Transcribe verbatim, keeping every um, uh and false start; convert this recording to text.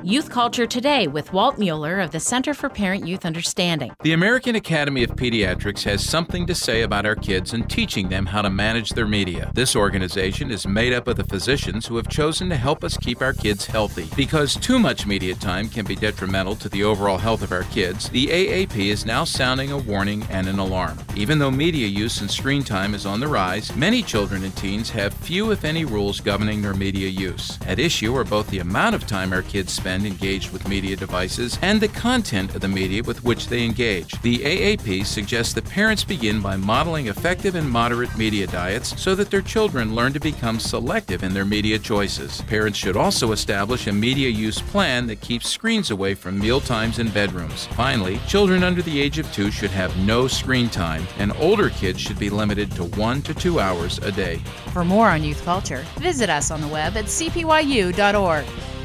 Youth Culture Today with Walt Mueller of the Center for Parent-Youth Understanding. The American Academy of Pediatrics has something to say about our kids and teaching them how to manage their media. This organization is made up of the physicians who have chosen to help us keep our kids healthy. Because too much media time can be detrimental to the overall health of our kids, the A A P is now sounding a warning and an alarm. Even though media use and screen time is on the rise, many children and teens have few, if any, rules governing their media use. At issue are both the amount of time our kids spend engaged with media devices and the content of the media with which they engage. The A A P suggests that parents begin by modeling effective and moderate media diets so that their children learn to become selective in their media choices. Parents should also establish a media use plan that keeps screens away from meal times and bedrooms. Finally, children under the age of two should have no screen time, and older kids should be limited to one to two hours a day. For more on youth culture, visit us on the web at c p y u dot org.